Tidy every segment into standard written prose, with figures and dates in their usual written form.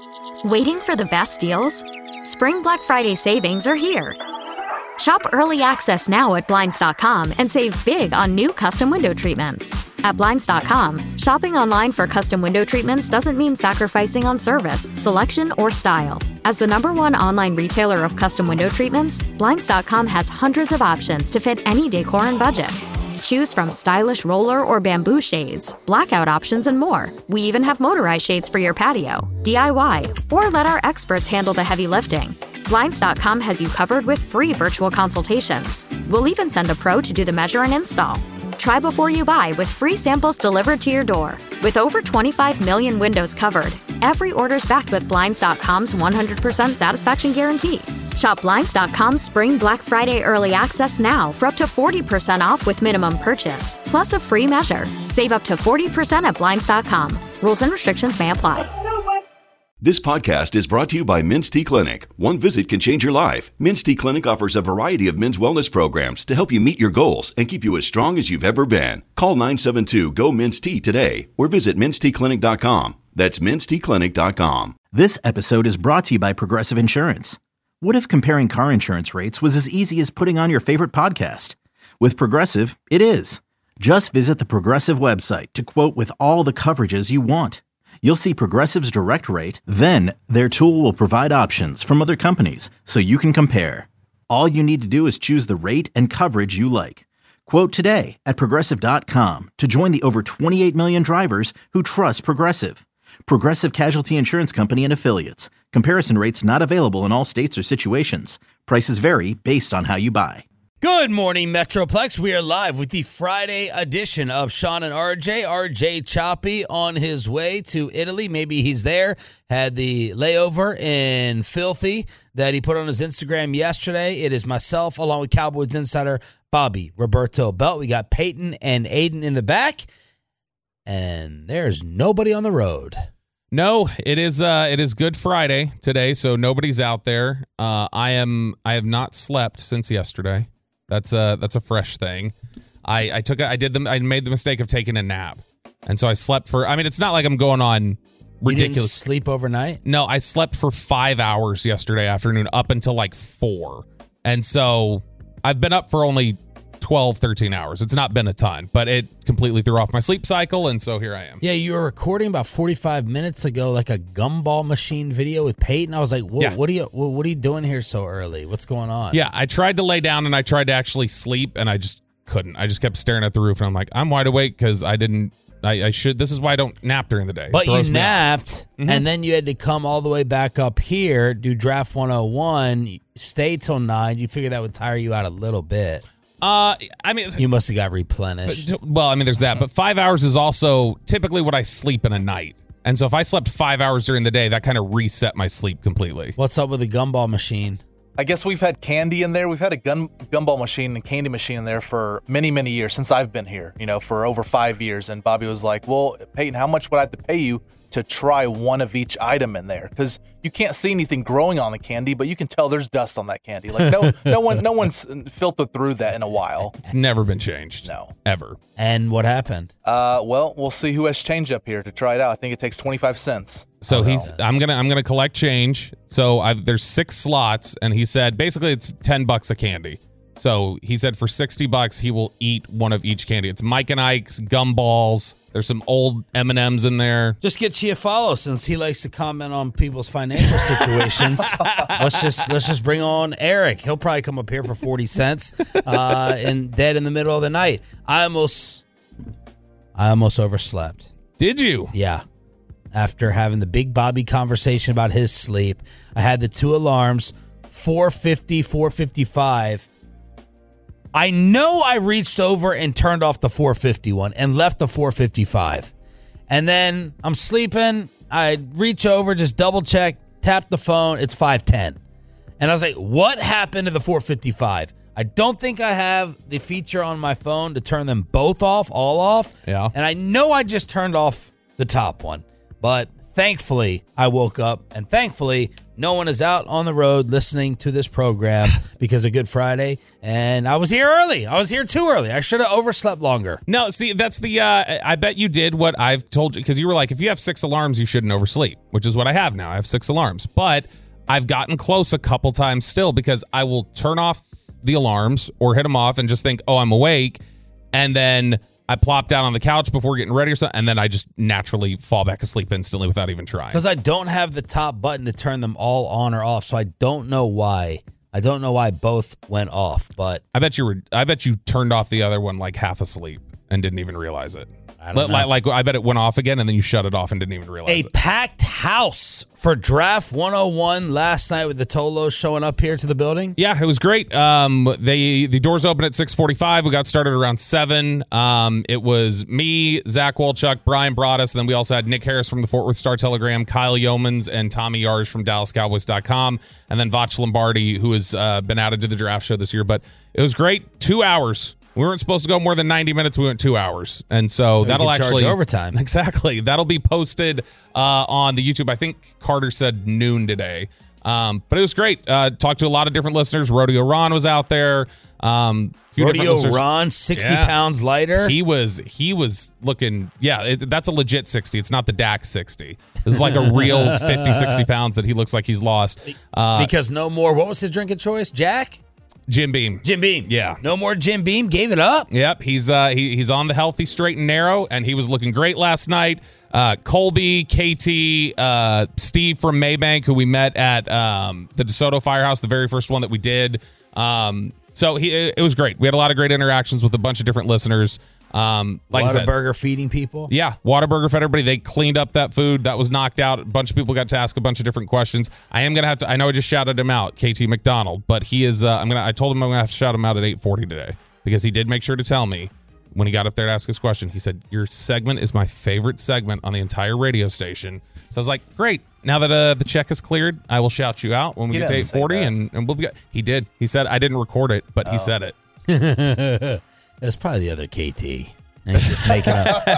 Waiting for the best deals? Spring Black Friday savings are here. Shop early access now at Blinds.com and save big on new custom window treatments. At Blinds.com, shopping online for custom window treatments doesn't mean sacrificing on service, selection, or style. As the #1 online retailer of custom window treatments, Blinds.com has hundreds of options to fit any decor and budget. Choose from stylish roller or bamboo shades, blackout options, and more. We even have motorized shades for your patio, DIY, or let our experts handle the heavy lifting. Blinds.com has you covered with free virtual consultations. We'll even send a pro to do the measure and install. Try before you buy with free samples delivered to your door. With over 25 million windows covered, every order's backed with Blinds.com's 100% satisfaction guarantee. Shop Blinds.com's Spring Black Friday Early Access now for up to 40% off with minimum purchase, plus a free measure. Save up to 40% at Blinds.com. Rules and restrictions may apply. This podcast is brought to you by Men's T Clinic. One visit can change your life. Men's T Clinic offers a variety of men's wellness programs to help you meet your goals and keep you as strong as you've ever been. Call 972-GO-MEN'S-T today or visit menstclinic.com. That's menstclinic.com. This episode is brought to you by Progressive Insurance. What if comparing car insurance rates was as easy as putting on your favorite podcast? With Progressive, it is. Just visit the Progressive website to quote with all the coverages you want. You'll see Progressive's direct rate, then their tool will provide options from other companies so you can compare. All you need to do is choose the rate and coverage you like. Quote today at Progressive.com to join the over 28 million drivers who trust Progressive. Progressive Casualty Insurance Company and Affiliates. Comparison rates not available in all states or situations. Prices vary based on how you buy. Good morning, Metroplex. We are live with the Friday edition of Sean and RJ. RJ Choppy on his way to Italy. Maybe he's there. Had the layover in Filthy that he put on his Instagram yesterday. It is myself along with Cowboys insider Bobby Roberto Belt. We got Peyton and Aiden in the back. And there's nobody on the road. No, it is Good Friday today, so nobody's out there. I have not slept since yesterday. That's a fresh thing. I made the mistake of taking a nap. And so I slept for, it's not like I'm going on ridiculous. You didn't sleep overnight? No, I slept for 5 hours yesterday afternoon up until like 4. And so I've been up for only 12, 13 hours. It's not been a ton, but it completely threw off my sleep cycle, and so here I am. Yeah, you were recording about 45 minutes ago, like a gumball machine video with Peyton. I was like, "Whoa, yeah. What are you doing here so early? What's going on?" Yeah, I tried to lay down and I tried to actually sleep, and I just couldn't. I just kept staring at the roof, and I'm like, I'm wide awake because I should. This is why I don't nap during the day. But you napped, and then you had to come all the way back up here, do Draft 101, stay till 9. You figured that would tire you out a little bit. You must have got replenished. Well, there's that. But 5 hours is also typically what I sleep in a night. And so if I slept 5 hours during the day, that kind of reset my sleep completely. What's up with the gumball machine? I guess we've had candy in there. We've had a gumball machine and candy machine in there for many, many years since I've been here, for over 5 years. And Bobby was like, well, Peyton, how much would I have to pay you to try one of each item in there? Because you can't see anything growing on the candy, but you can tell there's dust on that candy. Like no one's filtered through that in a while. It's never been changed. No. Ever. And what happened? Well, we'll see who has change up here to try it out. I think it takes 25 cents. So I'm gonna collect change. So there's 6 slots, and he said basically it's $10 a candy. So he said for $60 he will eat one of each candy. It's Mike and Ike's gumballs. There's some old M&Ms in there. Just get Chiafalo since he likes to comment on people's financial situations. Let's just bring on Eric. He'll probably come up here for 40 cents and dead in the middle of the night. I almost overslept. Did you? Yeah. After having the Big Bobby conversation about his sleep, I had the 2 alarms, 4:50, 4:55. I know I reached over and turned off the 4:50 one and left the 4:55. And then I'm sleeping. I reach over, just double check, tap the phone. It's 5:10. And I was like, what happened to the 4:55? I don't think I have the feature on my phone to turn them both off, all off. Yeah. And I know I just turned off the top one. But Thankfully, I woke up, and thankfully, no one is out on the road listening to this program because of Good Friday, and I was here early. I was here too early. I should have overslept longer. No, see, that's the, I bet you did what I've told you, because you were like, if you have 6 alarms, you shouldn't oversleep, which is what I have now. I have 6 alarms, but I've gotten close a couple times still because I will turn off the alarms or hit them off and just think, oh, I'm awake, and then I plop down on the couch before getting ready or something, and then I just naturally fall back asleep instantly without even trying. Because I don't have the top button to turn them all on or off, so I don't know why. I don't know why both went off, but I bet you turned off the other one like half asleep and didn't even realize it. I don't know. Like I bet it went off again and then you shut it off and didn't even realize it. Packed house for Draft 101 last night with the Tolos showing up here to the building. Yeah, it was great. The doors opened at 6:45. We got started around 7. It was me, Zach Wolchuk, Brian Broaddus, and then we also had Nick Harris from the Fort Worth Star-Telegram, Kyle Yeomans, and Tommy Yarge from DallasCowboys.com, and then Vach Lombardi, who has been added to the draft show this year. But it was great. 2 hours. We weren't supposed to go more than 90 minutes. We went 2 hours. And so that'll actually charge overtime. Exactly. That'll be posted on the YouTube. I think Carter said noon today. But it was great. Talked to a lot of different listeners. Rodeo Ron was out there. Rodeo Ron, 60 pounds lighter. He was looking, that's a legit 60. It's not the Dak 60. This is like a real 50, 60 pounds that he looks like he's lost. Because no more, what was his drinking choice? Jack? Jim Beam. Yeah. No more Jim Beam. Gave it up. Yep. He's on the healthy, straight and narrow, and he was looking great last night. Colby, KT, Steve from Maybank, who we met at the DeSoto Firehouse, the very first one that we did. So it was great. We had a lot of great interactions with a bunch of different listeners. Like Whataburger feeding people. Yeah, Whataburger fed everybody. They cleaned up that food that was knocked out. A bunch of people got to ask a bunch of different questions. I am gonna have to. I know I just shouted him out, KT McDonald, but he is. I told him I'm gonna have to shout him out at 8:40 today because he did make sure to tell me when he got up there to ask his question. He said, "Your segment is my favorite segment on the entire radio station." So I was like, "Great! Now that the check is cleared, I will shout you out when we get to 8:40, and we'll be." He did. He said, "I didn't record it, but he said it." That's probably the other KT. And he's just making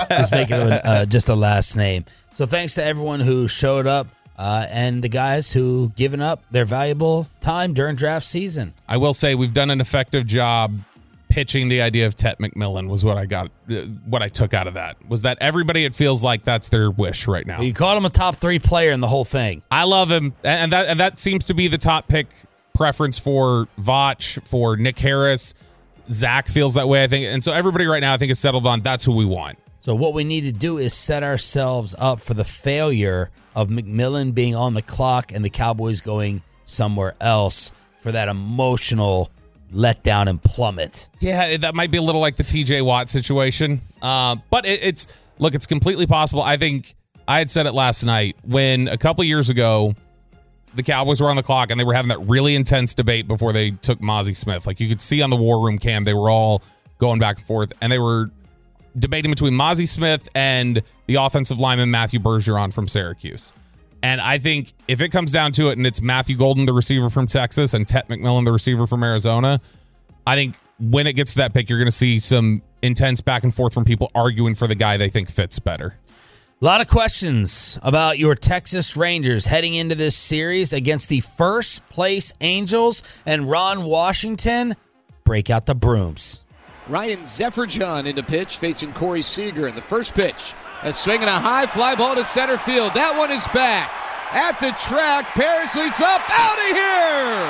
up, just a last name. So thanks to everyone who showed up and the guys who given up their valuable time during draft season. I will say we've done an effective job pitching the idea of Tet McMillan was what I got. What I took out of that was that everybody, it feels like that's their wish right now. You called him a top 3 player in the whole thing. I love him, and that seems to be the top pick preference for Vach, for Nick Harris. Zach feels that way, I think. And so everybody right now, I think, is settled on that's who we want. So what we need to do is set ourselves up for the failure of McMillan being on the clock and the Cowboys going somewhere else for that emotional letdown and plummet. Yeah, that might be a little like the TJ Watt situation. But it's completely possible. I think I had said it last night when a couple years ago, the Cowboys were on the clock and they were having that really intense debate before they took Mozzie Smith. Like you could see on the War Room cam, they were all going back and forth, and they were debating between Mozzie Smith and the offensive lineman Matthew Bergeron from Syracuse. And I think if it comes down to it and it's Matthew Golden, the receiver from Texas, and Tet McMillan, the receiver from Arizona, I think when it gets to that pick, you're going to see some intense back and forth from people arguing for the guy they think fits better. A lot of questions about your Texas Rangers heading into this series against the first place Angels, and Ron Washington break out the brooms. Ryan Zefferjohn into pitch facing Corey Seager in the first pitch. A swing and a high fly ball to center field. That one is back. At the track, Paris leads up, out of here!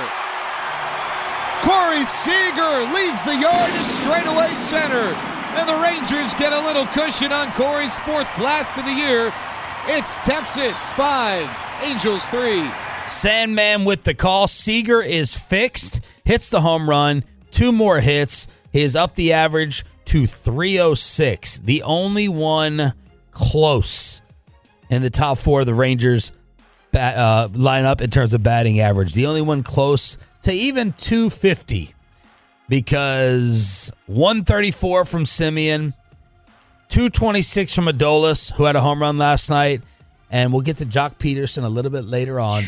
Corey Seager leaves the yard to straightaway center. And the Rangers get a little cushion on Corey's 4th blast of the year. It's Texas 5, Angels 3. Sandman with the call. Seager is fixed, hits the home run, 2 more hits. He is up the average to 306. The only one close in the top 4 of the Rangers lineup in terms of batting average. The only one close to even 250. Because 134 from Simeon, 226 from Adolis, who had a home run last night, and we'll get to Jock Peterson a little bit later on,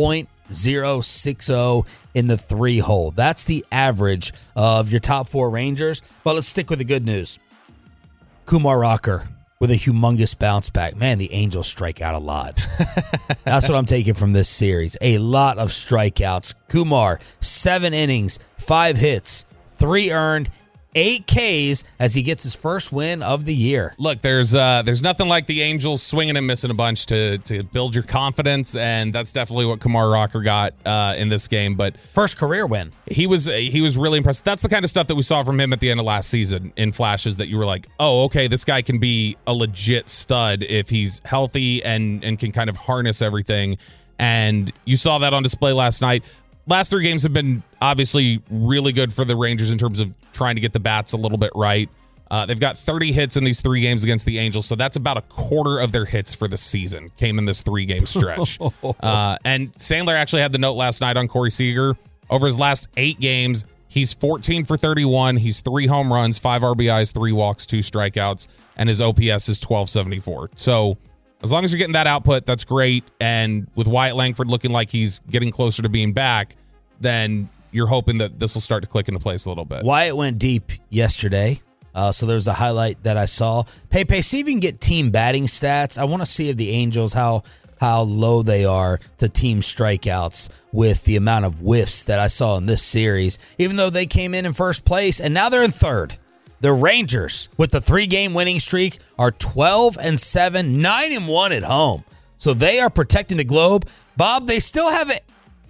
.060 in the 3-hole. That's the average of your top 4 Rangers. But let's stick with the good news. Kumar Rocker with a humongous bounce back. Man, the Angels strike out a lot. That's what I'm taking from this series. A lot of strikeouts. Kumar, 7 innings, 5 hits, 3 earned, 8 Ks as he gets his first win of the year. Look, there's nothing like the Angels swinging and missing a bunch to build your confidence, and that's definitely what Kumar Rocker got in this game. But first career win. He was really impressive. That's the kind of stuff that we saw from him at the end of last season in flashes that you were like, oh, okay, this guy can be a legit stud if he's healthy and can kind of harness everything. And you saw that on display last night. Last 3 games have been obviously really good for the Rangers in terms of trying to get the bats a little bit right. They've got 30 hits in these 3 games against the Angels, so that's about a quarter of their hits for the season came in this 3-game stretch. And Sandler actually had the note last night on Corey Seager. Over his last 8 games, he's 14 for 31. He's 3 home runs, 5 RBIs, 3 walks, 2 strikeouts, and his OPS is 1274. So as long as you're getting that output, that's great. And with Wyatt Langford looking like he's getting closer to being back, then you're hoping that this will start to click into place a little bit. Wyatt went deep yesterday. So there was a highlight that I saw. Pepe, see if you can get team batting stats. I want to see if the Angels, how low they are to team strikeouts with the amount of whiffs that I saw in this series, even though they came in first place and now they're in third. The Rangers, with the 3-game winning streak, are 12-7, 9-1 at home. So they are protecting the globe. Bob, they still have it.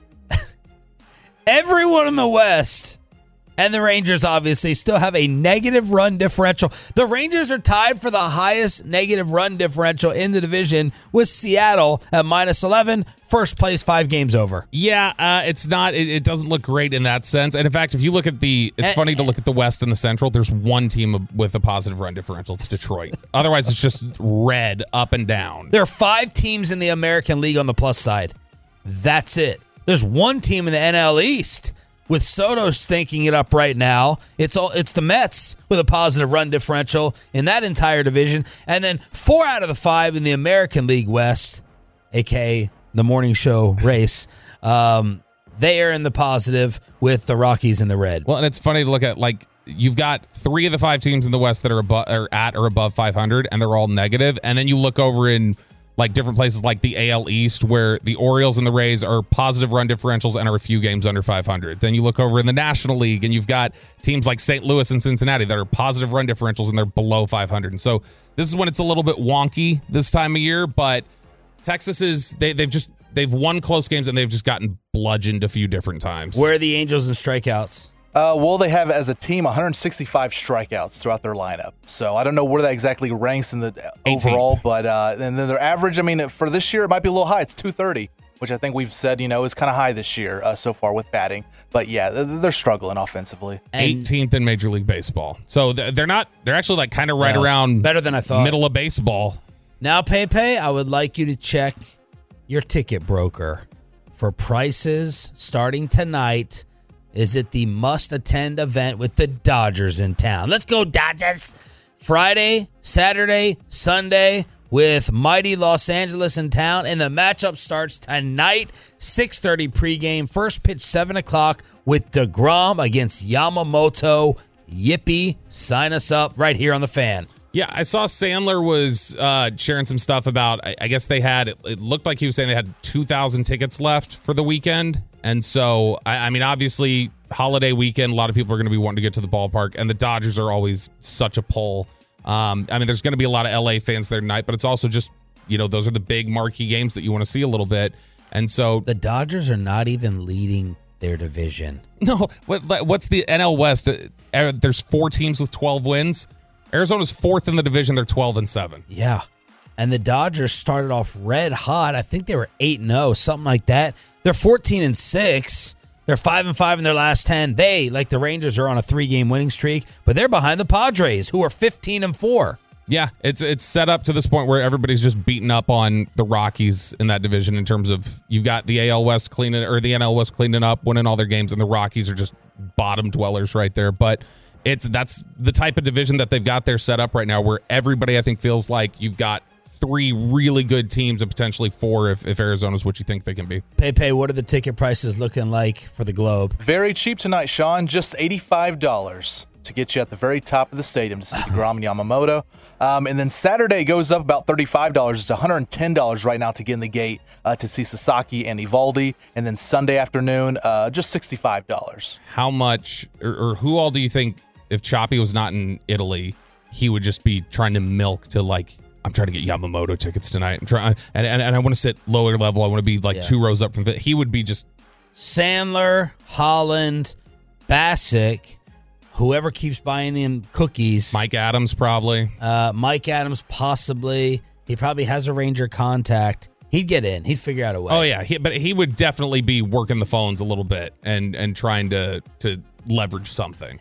Everyone in the West and the Rangers obviously still have a negative run differential. The Rangers are tied for the highest negative run differential in the division with Seattle at -11, first place 5 games over. Yeah, it's not. It doesn't look great in that sense. And in fact, if you look at it's funny to look at the West and the Central. There's one team with a positive run differential. It's Detroit. Otherwise, it's just red up and down. There are 5 teams in the American League on the plus side. That's it. There's one team in the NL East with Soto stinking it up right now. It's the Mets with a positive run differential in that entire division. And then 4 out of the 5 in the American League West, a.k.a. the morning show race, they are in the positive with the Rockies in the red. Well, and it's funny to look at, like, you've got 3 of the 5 teams in the West that are at or above 500, and they're all negative. And then you look over in like different places like the AL East where the Orioles and the Rays are positive run differentials and are a few games under 500. Then you look over in the National League and you've got teams like St. Louis and Cincinnati that are positive run differentials and they're below 500. And so this is when it's a little bit wonky this time of year, but Texas they've won close games and they've just gotten bludgeoned a few different times. Where are the Angels in strikeouts? Well, they have as a team 165 strikeouts throughout their lineup. So I don't know where that exactly ranks in the 18th. overall, but and then their average, I mean, for this year, it might be a little high. It's 230, which I think we've said, is kind of high this year so far with batting. But yeah, they're struggling offensively. 18th in Major League Baseball. So they're actually like kind of right around better than I thought. Middle of baseball. Now, Pepe, I would like you to check your ticket broker for prices starting tonight. Is it the must-attend event with the Dodgers in town? Let's go, Dodgers! Friday, Saturday, Sunday with mighty Los Angeles in town, and the matchup starts tonight, 6:30 pregame. First pitch, 7 o'clock with DeGrom against Yamamoto. Yippee! Sign us up right here on The Fan. Yeah, I saw Sandler was sharing some stuff about, I guess they had, it looked like he was saying they had 2,000 tickets left for the weekend. And so, I mean, obviously, holiday weekend, a lot of people are going to be wanting to get to the ballpark, and the Dodgers are always such a pull. I mean, there's going to be a lot of LA fans there tonight, but it's also just, those are the big marquee games that you want to see a little bit. And so the Dodgers are not even leading their division. No, what's the NL West? There's 4 teams with 12 wins. Arizona's 4th in the division. They're 12-7. Yeah. And the Dodgers started off red hot. I think they were 8-0, something like that. They're 14-6. They're 5-5 in their last 10. They, like the Rangers, are on a 3-game winning streak, but they're behind the Padres, who are 15-4. Yeah, it's set up to this point where everybody's just beating up on the Rockies in that division in terms of you've got the AL West cleaning, or the NL West cleaning up, winning all their games, and the Rockies are just bottom dwellers right there. But that's the type of division that they've got there set up right now, where everybody, I think, feels like you've got 3 really good teams and potentially 4 if Arizona's what you think they can be. Pepe, what are the ticket prices looking like for the Globe? Very cheap tonight, Sean. Just $85 to get you at the very top of the stadium to see DeGrom and Yamamoto. And then Saturday goes up about $35. It's $110 right now to get in the gate to see Sasaki and Evaldi. And then Sunday afternoon, just $65. How much or who all do you think, if Choppy was not in Italy, he would just be trying to milk to, like, I'm trying to get Yamamoto tickets tonight. I'm trying, and I want to sit lower level. I want to be like 2 rows up from. He would be just Sandler, Holland, Bassick, whoever keeps buying him cookies. Mike Adams probably. Mike Adams possibly. He probably has a Ranger contact. He'd get in. He'd figure out a way. Oh yeah, but he would definitely be working the phones a little bit and trying to leverage something.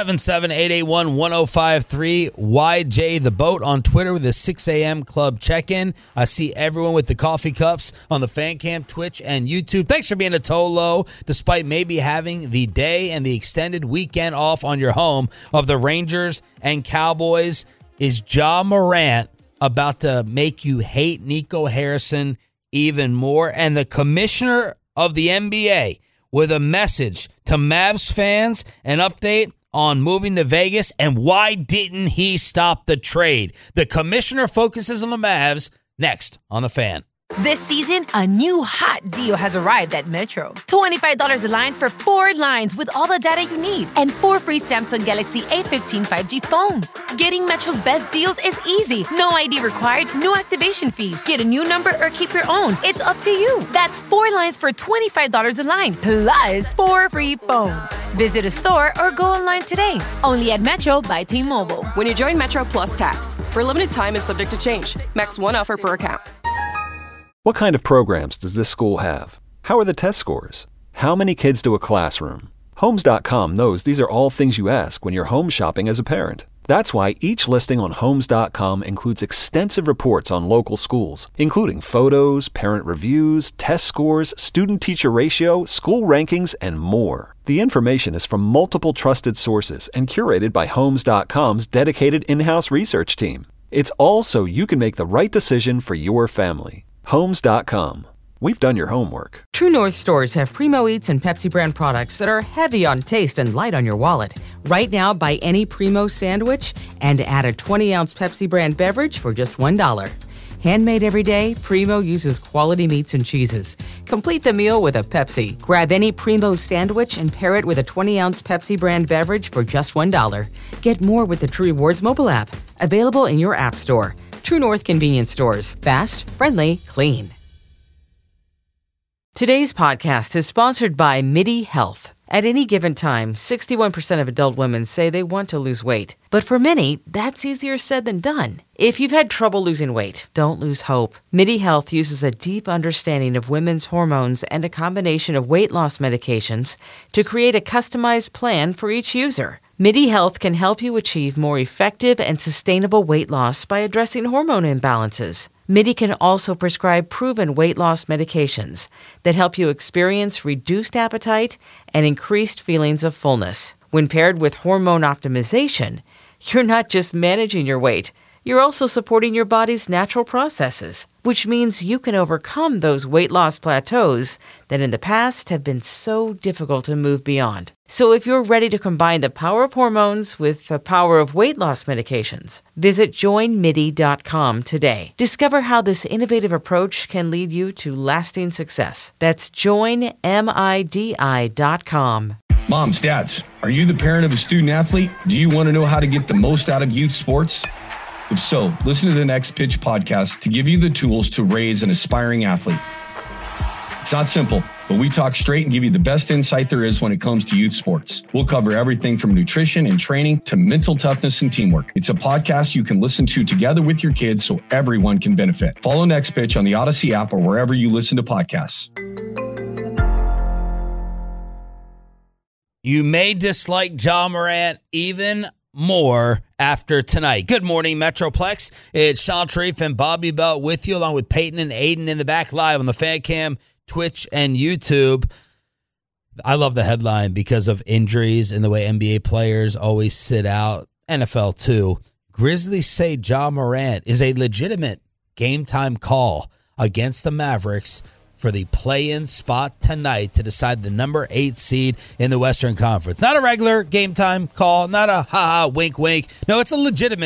877-881-1053. YJ the Boat on Twitter with a 6 a.m. club check-in. I see everyone with the coffee cups on the Fan Cam, Twitch, and YouTube. Thanks for being a Tolo, despite maybe having the day and the extended weekend off on your home of the Rangers and Cowboys. Is Ja Morant about to make you hate Nico Harrison even more? And the commissioner of the NBA with a message to Mavs fans, an update on moving to Vegas, and why didn't he stop the trade? The commissioner focuses on the Mavs next on The Fan. This season, a new hot deal has arrived at Metro. $25 a line for 4 lines with all the data you need and 4 free Samsung Galaxy A15 5G phones. Getting Metro's best deals is easy. No ID required, no activation fees. Get a new number or keep your own. It's up to you. That's 4 lines for $25 a line, plus 4 free phones. Visit a store or go online today. Only at Metro by T-Mobile. When you join Metro Plus Tax, for a limited time and subject to change. Max 1 offer per account. What kind of programs does this school have? How are the test scores? How many kids do a classroom? Homes.com knows these are all things you ask when you're home shopping as a parent. That's why each listing on Homes.com includes extensive reports on local schools, including photos, parent reviews, test scores, student-teacher ratio, school rankings, and more. The information is from multiple trusted sources and curated by Homes.com's dedicated in-house research team. It's all so you can make the right decision for your family. Homes.com. We've done your homework. True North stores have Primo Eats and Pepsi brand products that are heavy on taste and light on your wallet. Right now, buy any Primo sandwich and add a 20-ounce Pepsi brand beverage for just $1. Handmade every day, Primo uses quality meats and cheeses. Complete the meal with a Pepsi. Grab any Primo sandwich and pair it with a 20-ounce Pepsi brand beverage for just $1. Get more with the True Rewards mobile app. Available in your app store. True North convenience stores. Fast, friendly, clean. Today's podcast is sponsored by MIDI Health. At any given time, 61% of adult women say they want to lose weight. But for many, that's easier said than done. If you've had trouble losing weight, don't lose hope. MIDI Health uses a deep understanding of women's hormones and a combination of weight loss medications to create a customized plan for each user. MIDI Health can help you achieve more effective and sustainable weight loss by addressing hormone imbalances. MIDI can also prescribe proven weight loss medications that help you experience reduced appetite and increased feelings of fullness. When paired with hormone optimization, you're not just managing your weight, you're also supporting your body's natural processes, which means you can overcome those weight loss plateaus that in the past have been so difficult to move beyond. So if you're ready to combine the power of hormones with the power of weight loss medications, visit joinmidi.com today. Discover how this innovative approach can lead you to lasting success. That's joinmidi.com. Moms, dads, are you the parent of a student athlete? Do you want to know how to get the most out of youth sports? If so, listen to the Next Pitch podcast to give you the tools to raise an aspiring athlete. It's not simple, but we talk straight and give you the best insight there is when it comes to youth sports. We'll cover everything from nutrition and training to mental toughness and teamwork. It's a podcast you can listen to together with your kids so everyone can benefit. Follow Next Pitch on the Odyssey app or wherever you listen to podcasts. You may dislike Ja Morant even more after tonight. Good morning, Metroplex. It's Sean Sharif and Bobby Belt with you, along with Peyton and Aiden in the back live on the Fan Cam, Twitch, and YouTube. I love the headline because of injuries and the way NBA players always sit out. NFL too. Grizzlies say Ja Morant is a legitimate game-time call against the Mavericks for the play-in spot tonight to decide the number 8 seed in the Western Conference. Not a regular game-time call, not a ha-ha, wink-wink. No, it's a legitimate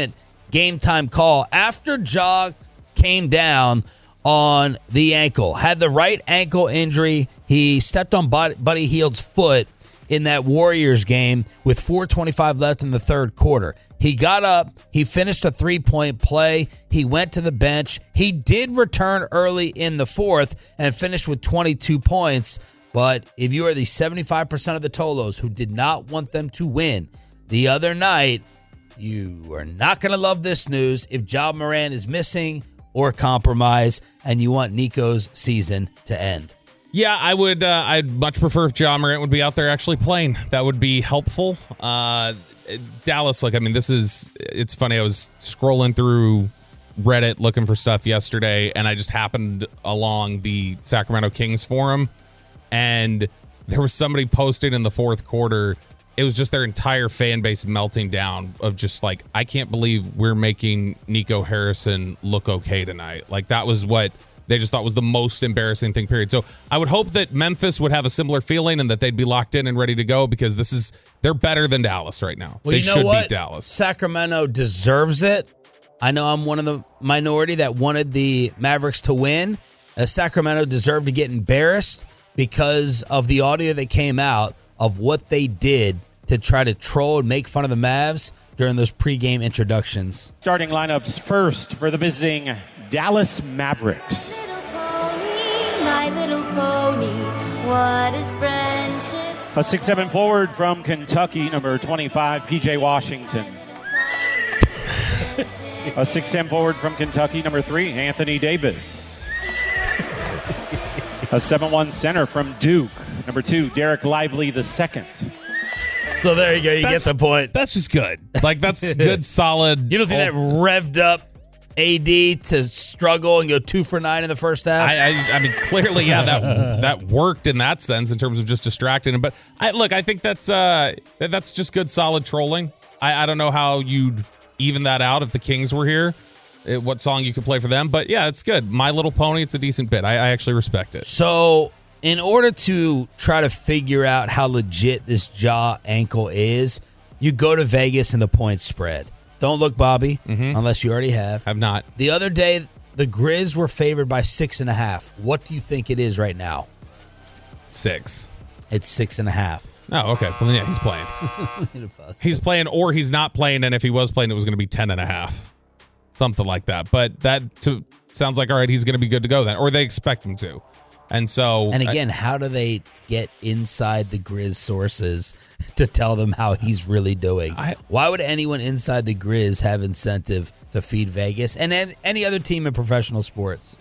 game time call after Ja came down on the ankle. Had the right ankle injury. He stepped on Buddy Hield's foot in that Warriors game with 4:25 left in the third quarter. He got up. He finished a three-point play. He went to the bench. He did return early in the fourth and finished with 22 points. But if you are the 75% of the Tolos who did not want them to win the other night, you are not going to love this news if Ja Morant is missing or compromised and you want Nico's season to end. Yeah, I would. I'd much prefer if Ja Morant would be out there actually playing. That would be helpful. Dallas, it's funny. I was scrolling through Reddit looking for stuff yesterday, and I just happened along the Sacramento Kings forum, and there was somebody posting in the fourth quarter. It was just their entire fan base melting down of just like, I can't believe we're making Nico Harrison look okay tonight. Like, that was what they just thought was the most embarrassing thing, period. So I would hope that Memphis would have a similar feeling and that they'd be locked in and ready to go, because they're better than Dallas right now. Well, they you know should what? beat Dallas. Sacramento deserves it. I know I'm one of the minority that wanted the Mavericks to win. Sacramento deserved to get embarrassed because of the audio that came out of what they did to try to troll and make fun of the Mavs during those pregame introductions. Starting lineups first for the visiting Dallas Mavericks. My little pony, what is friendship? A 6'7" forward from Kentucky, number 25, PJ Washington. A 6'10" forward from Kentucky, number 3, Anthony Davis. A 7'1" center from Duke, number 2, Derek Lively II. So there you go. You get the point. That's just good. Like, that's good, solid. You don't think that revved up AD to struggle and go 2 for 9 in the first half? I mean, clearly, yeah, that worked in that sense in terms of just distracting him. But I think that's just good, solid trolling. I don't know how you'd even that out if the Kings were here, what song you could play for them. But yeah, it's good. My Little Pony, it's a decent bit. I actually respect it. So in order to try to figure out how legit this Ja ankle is, you go to Vegas and the point spread. Don't look, Bobby, unless you already have. I've not. The other day, the Grizz were favored by 6.5. What do you think it is right now? 6. It's 6.5. Oh, okay. Well, yeah, he's playing. He's playing, or he's not playing, and if he was playing, it was going to be 10.5. Something like that. But that sounds like, all right, he's going to be good to go then, or they expect him to. And so, and again, how do they get inside the Grizz sources to tell them how he's really doing? Why would anyone inside the Grizz have incentive to feed Vegas and any other team in professional sports?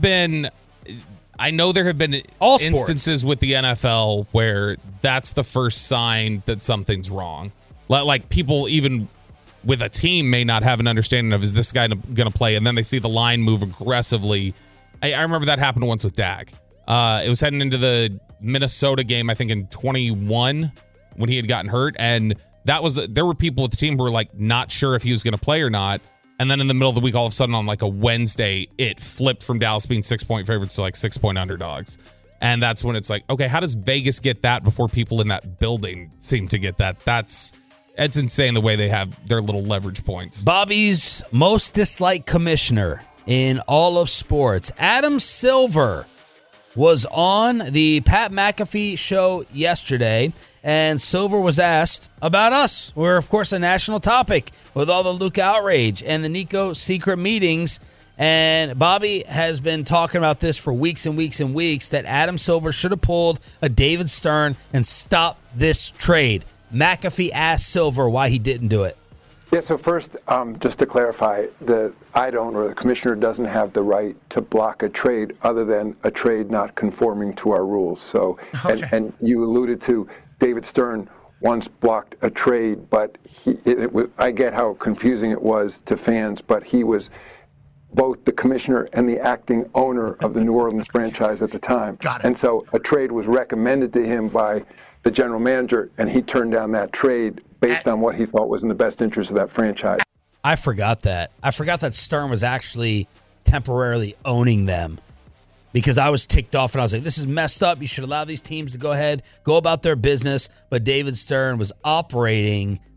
I know there have been instances with the NFL where that's the first sign that something's wrong. Like, people even with a team may not have an understanding of, is this guy going to play? And then they see the line move aggressively. I remember that happened once with Dak. It was heading into the Minnesota game, I think in 21, when he had gotten hurt. And there were people with the team who were like not sure if he was going to play or not. And then in the middle of the week, all of a sudden on like a Wednesday, it flipped from Dallas being 6-point favorites to like 6-point underdogs. And that's when it's like, okay, how does Vegas get that before people in that building seem to get that? It's insane the way they have their little leverage points. Bobby's most disliked commissioner in all of sports, Adam Silver, was on the Pat McAfee show yesterday, and Silver was asked about us. We're, of course, a national topic with all the Luka outrage and the Nico secret meetings. And Bobby has been talking about this for weeks and weeks and weeks, that Adam Silver should have pulled a David Stern and stopped this trade. McAfee asked Silver why he didn't do it. Yeah, so first, just to clarify, I don't, or the commissioner doesn't have the right to block a trade other than a trade not conforming to our rules. So, okay. and you alluded to David Stern once blocked a trade, but I get how confusing it was to fans, but he was both the commissioner and the acting owner of the New Orleans franchise at the time. Got it. And so a trade was recommended to him by the general manager, and he turned down that trade based on what he thought was in the best interest of that franchise. I forgot that. I forgot that Stern was actually temporarily owning them, because I was ticked off and I was like, this is messed up. You should allow these teams to go ahead, go about their business. But David Stern was operating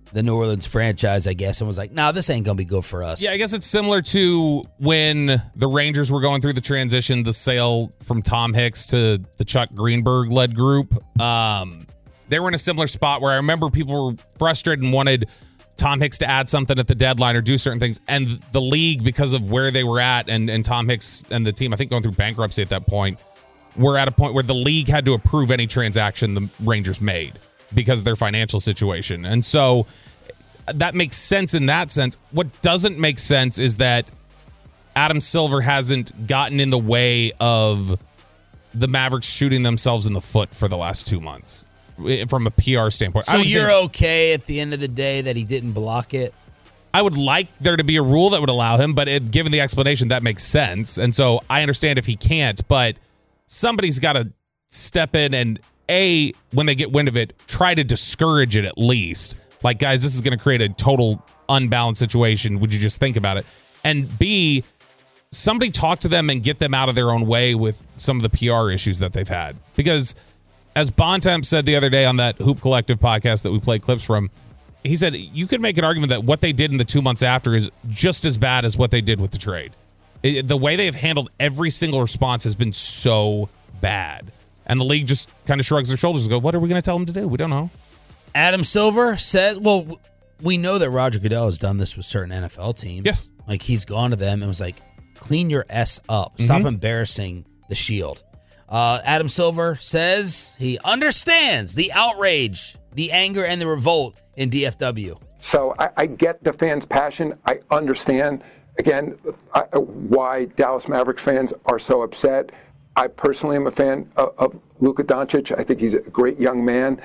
the New Orleans franchise, I guess, and was like, "No, this ain't gonna be good for us." Yeah, I guess it's similar to when the Rangers were going through the transition, the sale from Tom Hicks to the Chuck Greenberg-led group. They were in a similar spot where I remember people were frustrated and wanted Tom Hicks to add something at the deadline or do certain things. And the league, because of where they were at and Tom Hicks and the team, I think going through bankruptcy at that point, were at a point where the league had to approve any transaction the Rangers made because of their financial situation. And so that makes sense in that sense. What doesn't make sense is that Adam Silver hasn't gotten in the way of the Mavericks shooting themselves in the foot for the last 2 months from a PR standpoint. So you're okay at the end of the day that he didn't block it? I would like there to be a rule that would allow him, but given the explanation, that makes sense. And so I understand if he can't, but somebody's got to step in and, when they get wind of it, try to discourage it at least. Like, guys, this is going to create a total unbalanced situation. Would you just think about it? And B, somebody talk to them and get them out of their own way with some of the PR issues that they've had. Because as Bontemps said the other day on that Hoop Collective podcast that we played clips from, he said you could make an argument that what they did in the 2 months after is just as bad as what they did with the trade. The way they have handled every single response has been so bad. And the league just kind of shrugs their shoulders and go, what are we going to tell them to do? We don't know. Adam Silver says, well, we know that Roger Goodell has done this with certain NFL teams. Yeah. Like, he's gone to them and was like, clean your S up. Stop embarrassing the Shield. Adam Silver says he understands the outrage, the anger, and the revolt in DFW. So I get the fans' passion. I understand, again, why Dallas Mavericks fans are so upset. I personally am a fan of Luka Doncic. I think he's a great young man,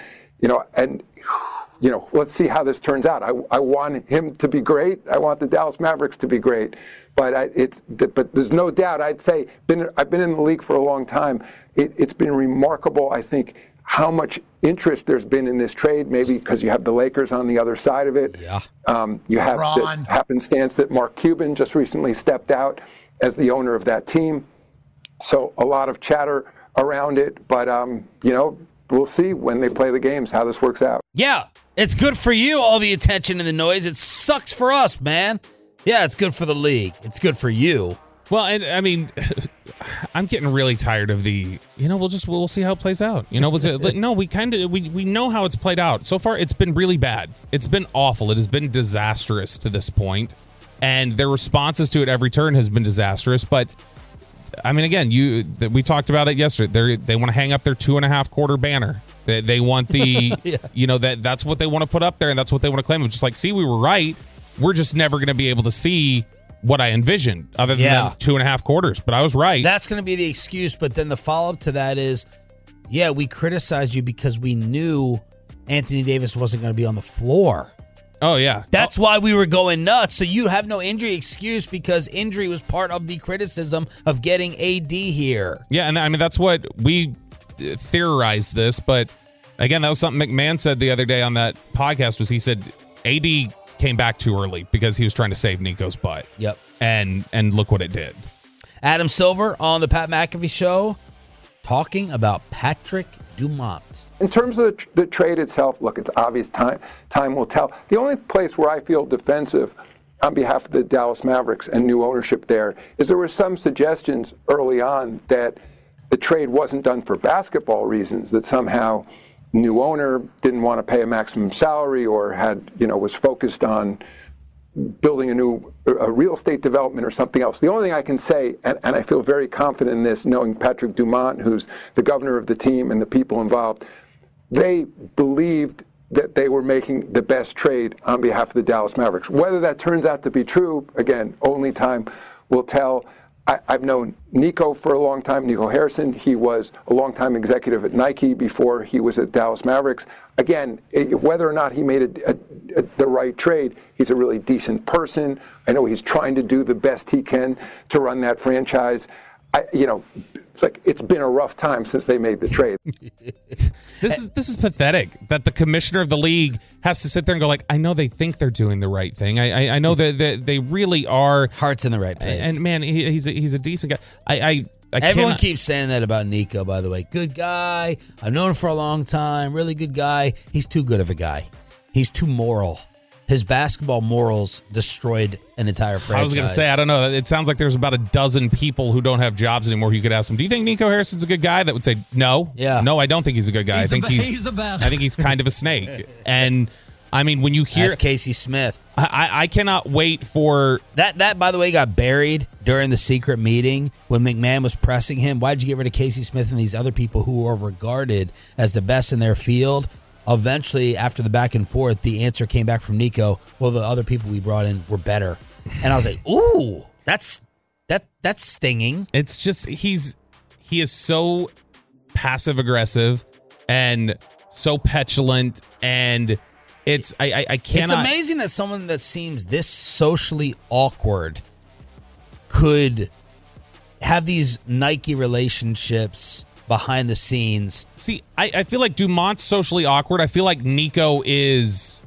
let's see how this turns out. I want him to be great. I want the Dallas Mavericks to be great. But but there's no doubt. I'd say I've been in the league for a long time. It's been remarkable, I think, how much interest there's been in this trade. Maybe because you have the Lakers on the other side of it. Yeah. You have the happenstance that Mark Cuban just recently stepped out as the owner of that team. So a lot of chatter around it. But we'll see when they play the games how this works out. Yeah, it's good for you, all the attention and the noise. It sucks for us, man. Yeah, it's good for the league. It's good for you. Well, I mean, I'm getting really tired of we'll see how it plays out. We know how it's played out. So far, it's been really bad. It's been awful. It has been disastrous to this point, and their responses to it every turn has been disastrous. But I mean, again, we talked about it yesterday. They want to hang up their 2.5 quarter banner. They want the, yeah. That's what they want to put up there, and that's what they want to claim. It's just like, see, we were right. We're just never going to be able to see what I envisioned other than 2.5 quarters. But I was right. That's going to be the excuse. But then the follow-up to that is, yeah, we criticized you because we knew Anthony Davis wasn't going to be on the floor. Oh, yeah. That's why we were going nuts. So you have no injury excuse because injury was part of the criticism of getting AD here. Yeah, and I mean, that's what we theorized this. But again, that was something McMahon said the other day on that podcast was he said AD came back too early because he was trying to save Nico's butt. Yep. And look what it did. Adam Silver on the Pat McAfee Show talking about Patrick Dumont. In terms of the trade itself, look, it's obvious time will tell. The only place where I feel defensive on behalf of the Dallas Mavericks and new ownership there is there were some suggestions early on that the trade wasn't done for basketball reasons, that somehow new owner didn't want to pay a maximum salary or was focused on building a real estate development or something else. The only thing I can say, and I feel very confident in this, knowing Patrick Dumont, who's the governor of the team and the people involved, they believed that they were making the best trade on behalf of the Dallas Mavericks. Whether that turns out to be true, again, only time will tell. I've known Nico for a long time, Nico Harrison. He was a longtime executive at Nike before he was at Dallas Mavericks. Again, whether or not he made the right trade, he's a really decent person. I know he's trying to do the best he can to run that franchise. It's been a rough time since they made the trade. This is pathetic that the commissioner of the league has to sit there and go like, I know they think they're doing the right thing. I know that they really are. Heart's in the right place. And man, he's a decent guy. Everyone keeps saying that about Nico, by the way. Good guy. I've known him for a long time. Really good guy. He's too good of a guy. He's too moral. his basketball morals destroyed an entire franchise. I was going to say, I don't know. It sounds like there's about a dozen people who don't have jobs anymore who you could ask them, do you think Nico Harrison's a good guy? That would say, no. Yeah. No, I don't think he's a good guy. I think he's kind of a snake. And I mean, when you hear That's Casey Smith, I cannot wait for that. By the way, got buried during the secret meeting when McMahon was pressing him. Why'd you get rid of Casey Smith and these other people who are regarded as the best in their field? Eventually, after the back and forth, the answer came back from Nico. Well, the other people we brought in were better, and I was like, "Ooh, that's stinging." It's just he is so passive aggressive and so petulant, and it's I cannot. It's amazing that someone that seems this socially awkward could have these Nike relationships behind the scenes. See, I feel like Dumont's socially awkward. I feel like Nico is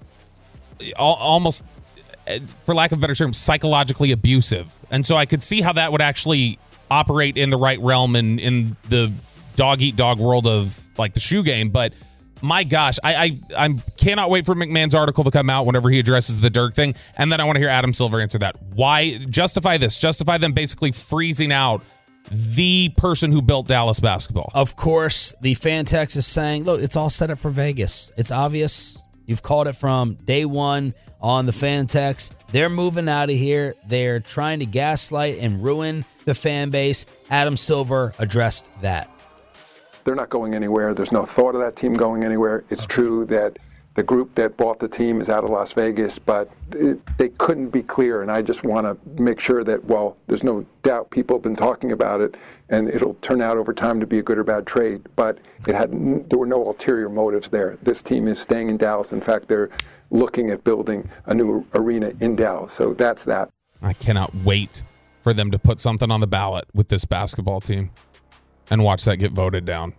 almost, for lack of a better term, psychologically abusive. And so I could see how that would actually operate in the right realm and in the dog-eat-dog world of like the shoe game. But my gosh, I cannot wait for McMahon's article to come out whenever he addresses the Dirk thing. And then I want to hear Adam Silver answer that. Why justify this? Justify them basically freezing out the person who built Dallas basketball. Of course, the fan text is saying, look, it's all set up for Vegas. It's obvious. You've called it from day one on the fan text. They're moving out of here. They're trying to gaslight and ruin the fan base. Adam Silver addressed that. They're not going anywhere. There's no thought of that team going anywhere. It's true that the group that bought the team is out of Las Vegas, but they couldn't be clear, and I just want to make sure that, well, there's no doubt people have been talking about it, and it'll turn out over time to be a good or bad trade, but there were no ulterior motives there. This team is staying in Dallas. In fact, they're looking at building a new arena in Dallas, so that's that. I cannot wait for them to put something on the ballot with this basketball team and watch that get voted down.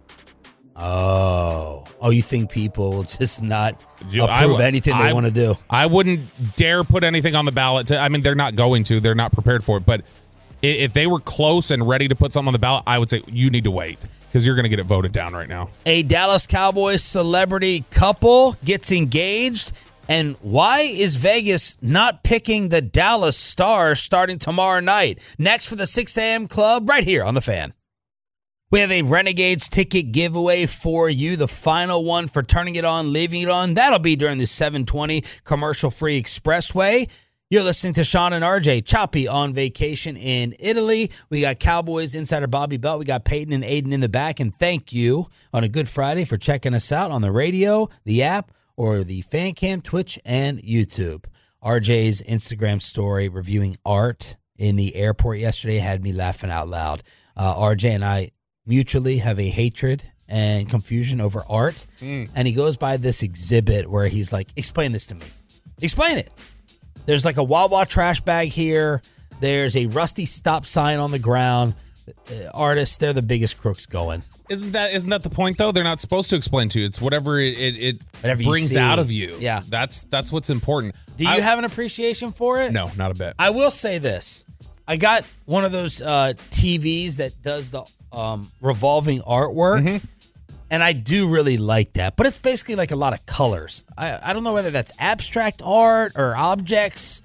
Oh, you think people will just not approve anything they want to do? I wouldn't dare put anything on the ballot. They're not going to. They're not prepared for it. But if they were close and ready to put something on the ballot, I would say you need to wait because you're going to get it voted down right now. A Dallas Cowboys celebrity couple gets engaged. And why is Vegas not picking the Dallas Stars starting tomorrow night? Next for the 6 a.m. club right here on The Fan. We have a Renegades ticket giveaway for you, the final one for Turning It On, Leaving It On. That'll be during the 720 commercial-free expressway. You're listening to Sean and RJ, Choppy on vacation in Italy. We got Cowboys insider Bobby Belt. We got Peyton and Aiden in the back. And thank you on a Good Friday for checking us out on the radio, the app, or the fan cam, Twitch, and YouTube. RJ's Instagram story reviewing art in the airport yesterday had me laughing out loud. RJ and I mutually have a hatred and confusion over art. And he goes by this exhibit where he's like, explain this to me. Explain it. There's like a Wawa trash bag here. There's a rusty stop sign on the ground. Artists, they're the biggest crooks going. Isn't that the point, though? They're not supposed to explain to you. It's whatever it brings out of you. Yeah. That's what's important. Do you have an appreciation for it? No, not a bit. I will say this. I got one of those TVs that does the revolving artwork, and I do really like that. But it's basically like a lot of colors. I don't know whether that's abstract art or objects,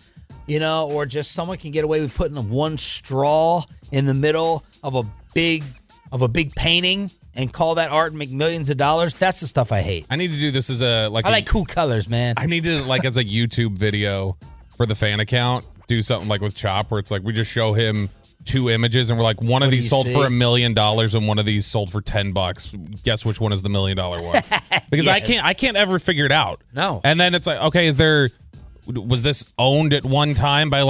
or just someone can get away with putting one straw in the middle of a big painting and call that art and make millions of dollars. That's the stuff I hate. I need to do this as I like cool colors, man. I need to as a YouTube video for the fan account, do something like with Chop where it's like we just show him 2 images and we're like, one of these sold for $1 million and one of these sold for $10. Guess which one is the $1 million one? Because yes. I can't ever figure it out. No. And then it's like, okay, was this owned at one time by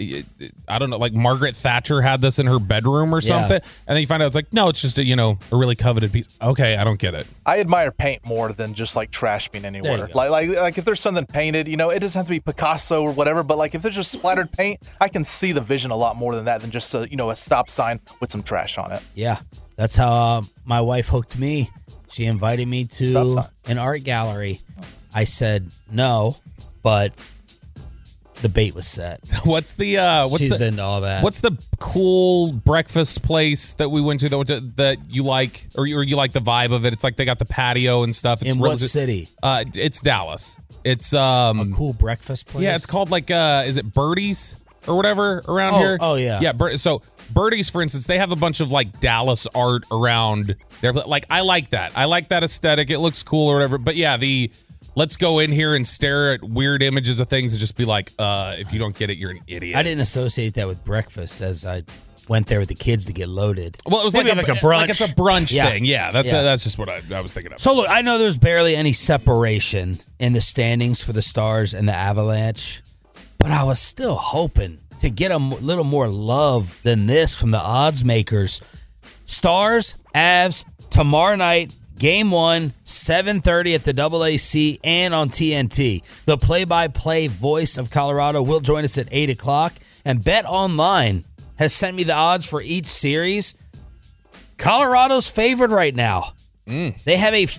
I don't know, like Margaret Thatcher had this in her bedroom or something? Yeah. And then you find out it's like, no, it's just a really coveted piece. Okay, I don't get it. I admire paint more than just like trash being anywhere. Like if there's something painted, it doesn't have to be Picasso or whatever, but like if there's just splattered paint, I can see the vision a lot more than that than just a stop sign with some trash on it. Yeah, that's how my wife hooked me. She invited me to an art gallery. I said no, but the bait was set. She's into all that. What's the cool breakfast place that we went to that you like, or you like the vibe of it? It's like they got the patio and stuff. It's in what city? It's Dallas. It's a cool breakfast place. Yeah, it's called like is it Birdie's or whatever around here? Oh yeah. Yeah, so Birdie's, for instance, they have a bunch of like Dallas art around there. Like I like that. I like that aesthetic. It looks cool or whatever. But yeah, let's go in here and stare at weird images of things and just be like, if you don't get it, you're an idiot. I didn't associate that with breakfast as I went there with the kids to get loaded. Well, it was like a brunch. Like it's a brunch thing. Yeah, that's just what I was thinking of. So look, I know there's barely any separation in the standings for the Stars and the Avalanche, but I was still hoping to get a little more love than this from the odds makers. Stars, Avs, tomorrow night, Game 1, 7:30 at the AAC and on TNT. The play-by-play voice of Colorado will join us at 8 o'clock. And Bet Online has sent me the odds for each series. Colorado's favored right now. They have a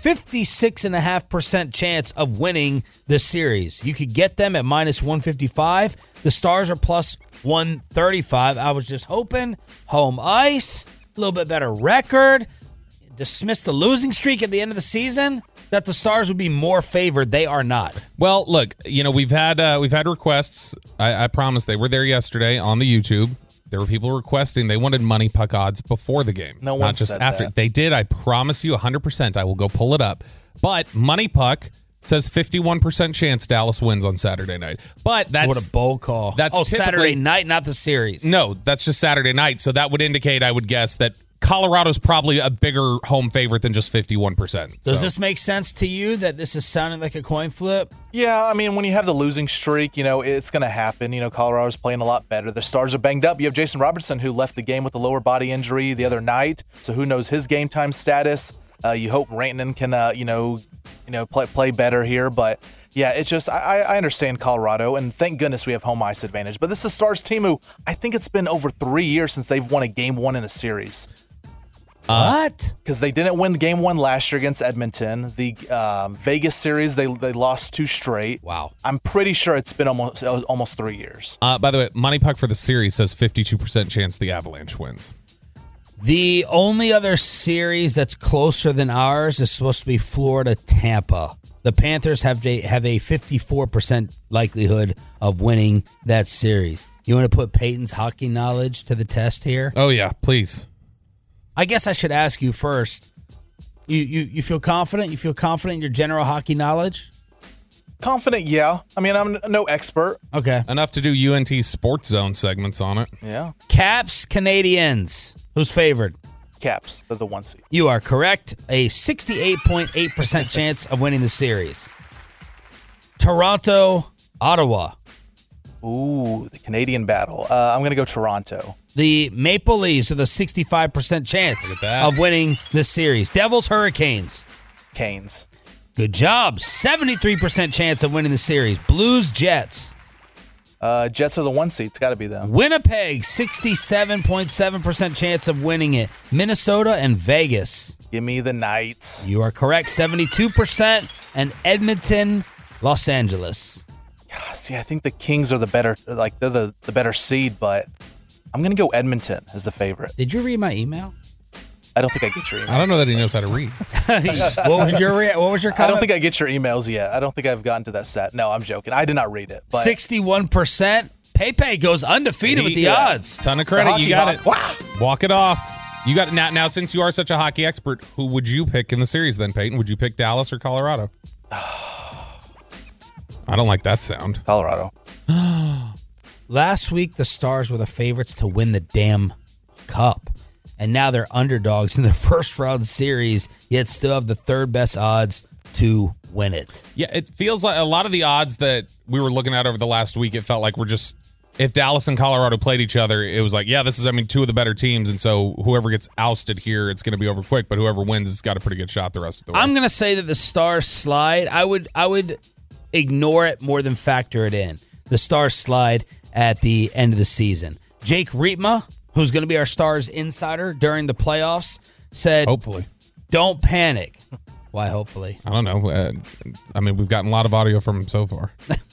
56.5% chance of winning the series. You could get them at minus 155. The Stars are plus 135. I was just hoping home ice, a little bit better record, dismiss the losing streak at the end of the season, that the Stars would be more favored. They are not. Well, look, we've had requests. I promise they were there yesterday on the YouTube. There were people requesting they wanted money puck odds before the game. No one not just said after. that. They did. I promise you 100%. I will go pull it up. But money puck says 51% chance Dallas wins on Saturday night. But that's what a bold call. That's Saturday night, not the series. No, that's just Saturday night. So that would indicate, I would guess, that Colorado's probably a bigger home favorite than just 51%. Does this make sense to you that this is sounding like a coin flip? Yeah, I mean, when you have the losing streak, it's going to happen. Colorado's playing a lot better. The Stars are banged up. You have Jason Robertson, who left the game with a lower body injury the other night. So who knows his game time status? You hope Rantanen can, play better here. But yeah, it's just I understand Colorado, and thank goodness we have home ice advantage. But this is a Stars team who I think it's been over 3 years since they've won a Game 1 in a series. What? Because they didn't win Game 1 last year against Edmonton. The Vegas series, they lost 2 straight. Wow. I'm pretty sure it's been almost 3 years. By the way, money puck for the series says 52% chance the Avalanche wins. The only other series that's closer than ours is supposed to be Florida-Tampa. The Panthers have a 54% likelihood of winning that series. You want to put Peyton's hockey knowledge to the test here? Oh, yeah, please. I guess I should ask you first. You feel confident? You feel confident in your general hockey knowledge? Confident, yeah. I mean, I'm no expert. Okay. Enough to do UNT Sports Zone segments on it. Yeah. Caps, Canadiens. Who's favored? Caps. They're the 1 seed. You are correct. A 68.8% chance of winning the series. Toronto, Ottawa. Ooh, the Canadian battle. I'm going to go Toronto. The Maple Leafs with a 65% chance of winning this series. Devils, Hurricanes. Canes. Good job. 73% chance of winning the series. Blues, Jets. Jets are the 1 seed. It's got to be them. Winnipeg, 67.7% chance of winning it. Minnesota and Vegas. Give me the Knights. You are correct. 72%. And Edmonton, Los Angeles. Yeah, see, I think the Kings are the better, they're the better seed, but I'm going to go Edmonton as the favorite. Did you read my email? I don't think I get your emails. I don't know that he knows how to read. What was your comment? I don't think I get your emails yet. I don't think I've gotten to that set. No, I'm joking. I did not read it. But 61%. Pepe goes undefeated with the odds. Ton of credit. You got it. Wow. Walk it off. You got it. Now, since you are such a hockey expert, who would you pick in the series then, Peyton? Would you pick Dallas or Colorado? I don't like that sound. Colorado. Last week, the Stars were the favorites to win the damn cup. And now they're underdogs in the first round series, yet still have the third best odds to win it. Yeah, it feels like a lot of the odds that we were looking at over the last week, it felt like we're just, if Dallas and Colorado played each other, it was like, yeah, this is, two of the better teams. And so whoever gets ousted here, it's going to be over quick. But whoever wins has got a pretty good shot the rest of the way. I'm going to say that the Stars slide. I would ignore it more than factor it in. The Stars slide at the end of the season. Jake Riepma, who's going to be our Stars insider during the playoffs, said, hopefully, don't panic. Why, hopefully? I don't know. I mean, we've gotten a lot of audio from him so far.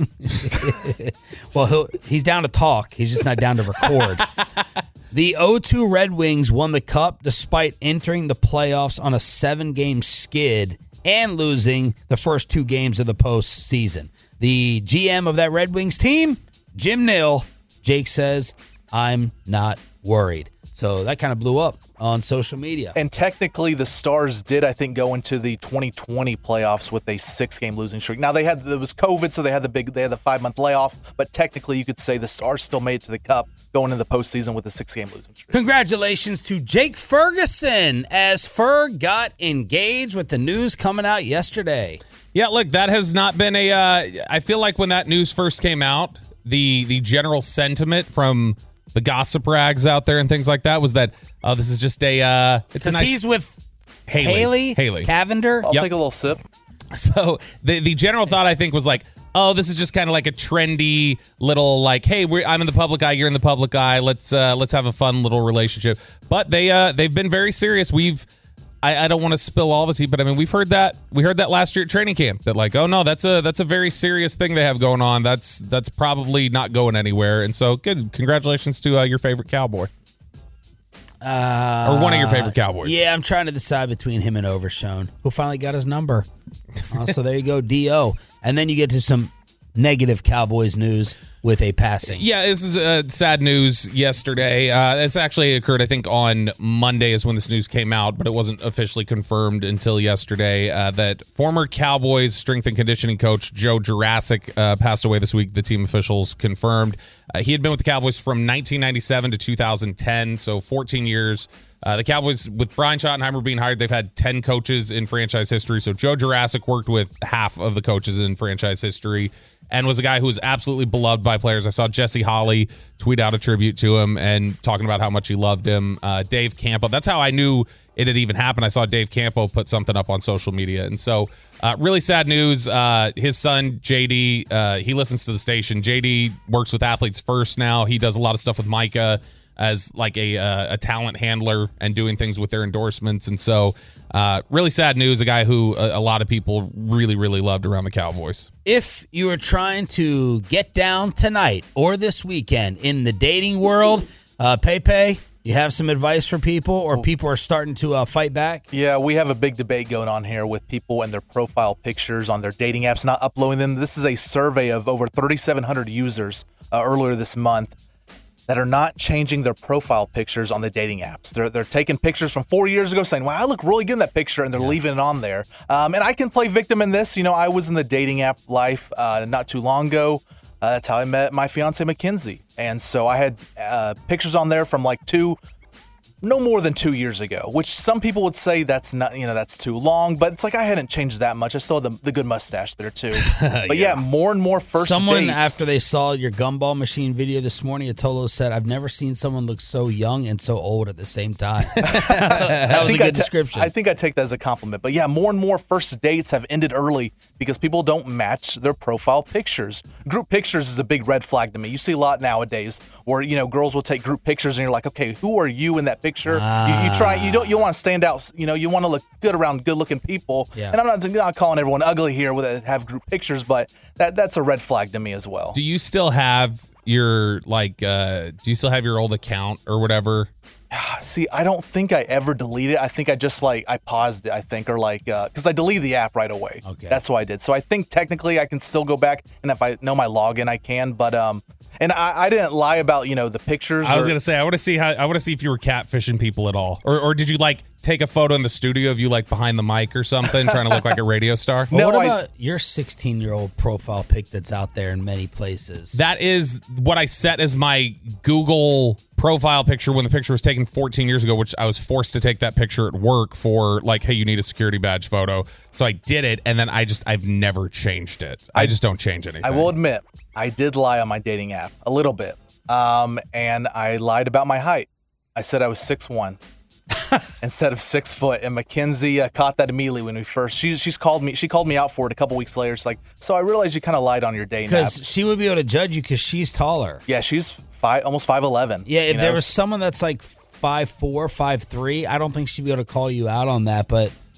Well, he's down to talk. He's just not down to record. The 0-2 Red Wings won the Cup despite entering the playoffs on a 7-game skid and losing the first 2 games of the postseason. The GM of that Red Wings team, Jim Nill, Jake says, I'm not worried. So that kind of blew up on social media. And technically, the Stars did, I think, go into the 2020 playoffs with a 6-game losing streak. Now, there was COVID, so they had the 5-month layoff. But technically, you could say the Stars still made it to the Cup going into the postseason with a 6-game losing streak. Congratulations to Jake Ferguson as Ferg got engaged with the news coming out yesterday. Yeah, look, that has not been I feel like when that news first came out, the general sentiment from the gossip rags out there and things like that was that, this is just it's a nice... he's with Haley Cavender. I'll take a little sip. So the general thought, I think, was like, oh, this is just kind of like a trendy little, like, hey, I'm in the public eye, you're in the public eye, let's have a fun little relationship. But they've been very serious. I don't want to spill all the tea, but I mean, we heard that last year at training camp, that like, oh no, that's a very serious thing they have going on. That's probably not going anywhere. And so good. Congratulations to your favorite Cowboy. Or one of your favorite Cowboys. Yeah, I'm trying to decide between him and Overshone, who finally got his number. So there you go, D.O. And then you get to some negative Cowboys news with a passing. Yeah, this is sad news yesterday. It's actually occurred, I think, on Monday is when this news came out, but it wasn't officially confirmed until yesterday, that former Cowboys strength and conditioning coach Joe Jurasik passed away this week. The team officials confirmed. He had been with the Cowboys from 1997 to 2010, so 14 years. The Cowboys, with Brian Schottenheimer being hired, they've had 10 coaches in franchise history. So Joe Jurasik worked with half of the coaches in franchise history and was a guy who was absolutely beloved by players. I saw Jesse Holley tweet out a tribute to him and talking about how much he loved him. Dave Campo, that's how I knew it had even happened. I saw Dave Campo put something up on social media. And so really sad news. His son, JD, he listens to the station. JD works with Athletes First now. He does a lot of stuff with Micah as like a talent handler and doing things with their endorsements. And so really sad news, a guy who a lot of people really, really loved around the Cowboys. If you are trying to get down tonight or this weekend in the dating world, Pepe, you have some advice for people, or people are starting to fight back? Yeah, we have a big debate going on here with people and their profile pictures on their dating apps, not uploading them. This is a survey of over 3,700 users earlier this month that are not changing their profile pictures on the dating apps. They're taking pictures from 4 years ago saying, wow, I look really good in that picture, and they're leaving it on there. And I can play victim in this. You know, I was in the dating app life not too long ago. That's how I met my fiance, Mackenzie. And so I had pictures on there from like no more than 2 years ago, which some people would say that's not, that's too long, but it's like I hadn't changed that much. I still had the good mustache there too. But yeah, more and more first Someone, dates. after they saw your gumball machine video this morning, Atolo said, I've never seen someone look so young and so old at the same time. That was a good description. I think I take that as a compliment. But yeah, more and more first dates have ended early because people don't match their profile pictures. Group pictures is a big red flag to me. You see a lot nowadays where, girls will take group pictures and you're like, okay, who are you in that picture? You want to stand out, you want to look good around good looking people. Yeah. And I'm not calling everyone ugly here with have group pictures, but that's a red flag to me as well. Do you still have your old account or whatever? See, I don't think I ever deleted it. I think I just I paused it, I think, or because I deleted the app right away. Okay. That's what I did. So I think technically I can still go back, and if I know my login, I can, but and I didn't lie about, the pictures. I was going to say, I want to see if you were catfishing people at all. Or did you take a photo in the studio of you behind the mic or something, trying to look like a radio star? Well, what about your 16-year-old profile pic that's out there in many places? That is what I set as my Google profile picture when the picture was taken 14 years ago, which I was forced to take that picture at work for hey, you need a security badge photo. So I did it, and then I've never changed it. I just don't change anything. I will admit, I did lie on my dating app a little bit. And I lied about my height. I said I was 6'1". Instead of 6 foot, and Mackenzie caught that immediately when we first. She called me out for it a couple weeks later. It's so I realized you kind of lied on your dating app. Because she would be able to judge you because she's taller. Yeah, she's almost 5'11". Yeah, if there was someone that's 5'4", 5'3", I don't think she'd be able to call you out on that. But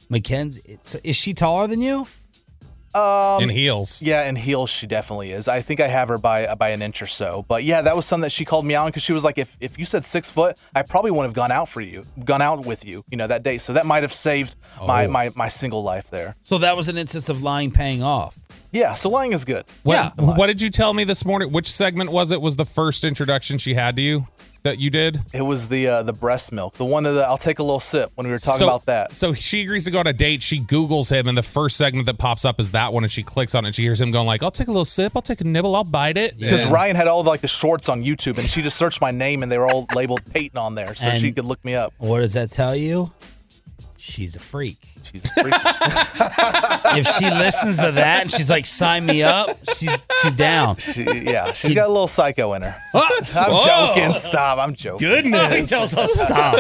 Mackenzie, so is she taller than you? In heels. Yeah, in heels she definitely is. I think I have her by an inch or so. But yeah, that was something that she called me out on because she was like, if you said 6 foot, I probably wouldn't have gone out with you, that day. So that might have saved my single life there. So that was an instance of lying paying off. Yeah, so lying is good. What did you tell me this morning? Which segment was it? Was the first introduction she had to you that you did? It was the breast milk, the one that I'll take a little sip when we were talking about that. So she agrees to go on a date. She Googles him, and the first segment that pops up is that one, and she clicks on it, and she hears him going like, I'll take a little sip, I'll take a nibble, I'll bite it. Because Ryan had all the shorts on YouTube, and she just searched my name, and they were all labeled Peyton on there, so she could look me up. What does that tell you? She's a freak. She's a freak. If she listens to that and she's like, sign me up, she's down. She's got a little psycho in her. I'm joking. Stop. I'm joking. Goodness. Stop.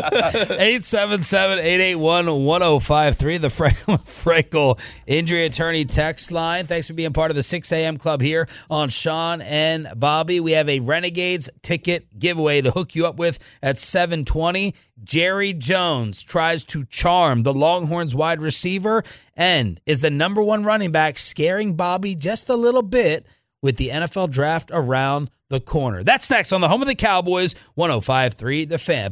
877-881-1053, the Frankel Injury Attorney text line. Thanks for being part of the 6 a.m. club here on Sean and Bobby. We have a Renegades ticket giveaway to hook you up with at 7:20. Jerry Jones tries to charm the Longhorns wide receiver and is the number one running back, scaring Bobby just a little bit with the NFL draft around the corner. That's next on the home of the Cowboys, 105.3 The Fan.